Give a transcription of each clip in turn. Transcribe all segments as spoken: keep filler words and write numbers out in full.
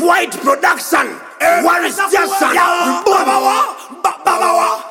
White production. What is Jason? Babawa, babawa,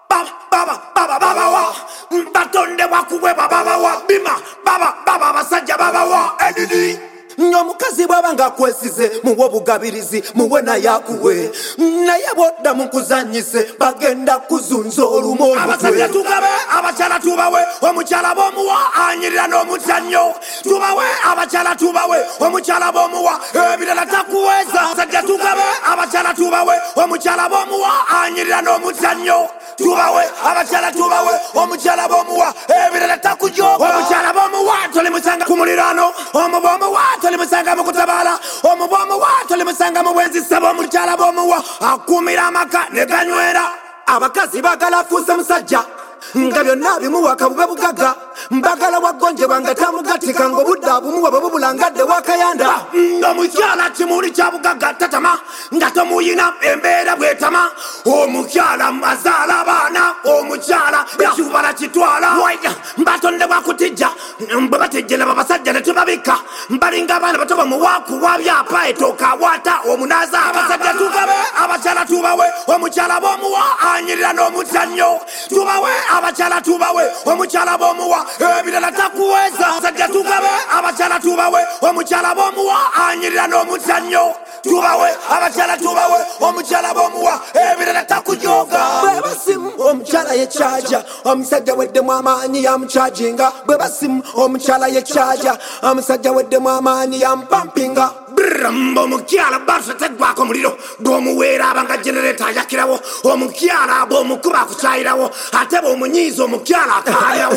baba, baba, babawa. Batonde wakuwe babawa, bima, baba, baba, basajja babawa. Edidi. Nyomukazi bwabanga kwesize muwo bugabirizi muwe na yakuwe naye bodda mukuzanyise bagenda kuzunza olumo abasajja tugabe abakyala tubawe omukyala bomuwa anyirira n'omuzannyo tubawe abakyala tubawe omukyala bomuwa ebirala takuweza abasajja tugabe abakyala tubawe omukyala bomuwa anyirira n'omuzannyo tubawe abakyala tubawe omukyala bomuwa ebirala takujoba omukyala bomuwa toli musanga ku muliraano omubomuwa toli musanga mu kutabala omubomuwa toli musanga mu bwenzi saba omukyala bomuwa akumira amaka ne ganywera abakazi bagala fuusa musajja nga byonna bimuwa kabube bugaga mbagala wagonjebwa nga tamugatika ng'obudde bumuwa bwe bubulangadde wakayanda omukyala kimuli kya bugaga tatama nga tomuyina embeera bwetama omukyala azaala abaana omukyala ekibala kitwala mbatonde bwakutijja bwe batejjera babasajja ne tubabika mbalinga abaana bato bamuwakuwa byapa etooka awata omunaaza abasajja tugabe abakyala tubawe omukyala bomuwa anyirira n'omuzannyo tubawe abakyala tubawe omukyala bomuwa ebirala takuweza abasajja tugabe abakyala tubawe omukyala bomuwa anyirira n'omuzannyo tubawe abakyala tubawe omukyala bomuwa ebirala takujoga bwe basimu omukyala yekyaja omusajja weddemu amaanyi yamukyajinga bwe basimu omukyala yekyaja omusajja weddemu amaanyi yamupampinga mbo omukyala balusa teggwako muliro bw'omuweera abanga genereeta ayakirawo omukyala bw'omukuba akukyayirawo ate bw'omunyiiza omukyala akaalyawo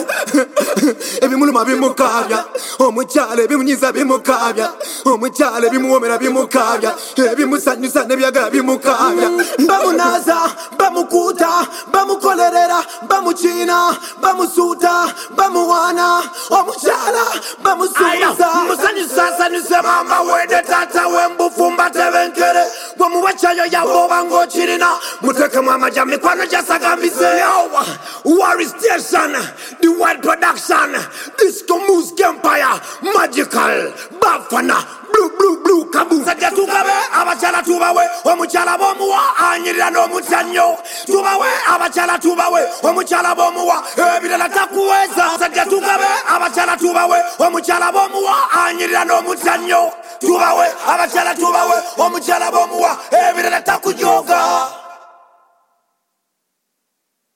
ebimuluma bimukaabya omukyala ebimunyiiza bimukaabya omukyala ebimuwomera bimukaabya ebimusanyusa nebyagala bimukaabya bamunaaza bamukuuta bamukolerera bamukiina bamusuuta bamuwaana omukyala bamusuuza musanyusasanyuse mamba wede tata wembufumba tebenkere gwemuwekyayo yaboba ng'okirina mutekemu amajja mikwano gyasagambizeyo Warri Station, the White Production, Disco Music Empire, Magical, Bafana, Blue, Blue, Blue, Kabu. Sajja tugabe, abakyala tubawe, omukyala bomuwa, anyirira n'omuzannyo. Tubawe, abakyala tubawe, omukyala bomuwa, ebirala takuweza. Sajja tugabe, abakyala tubawe, omukyala bomuwa, anyirira n'omuzannyo. Tubawe, abakyala tubawe, omukyala bomuwa, ebirala takujoga.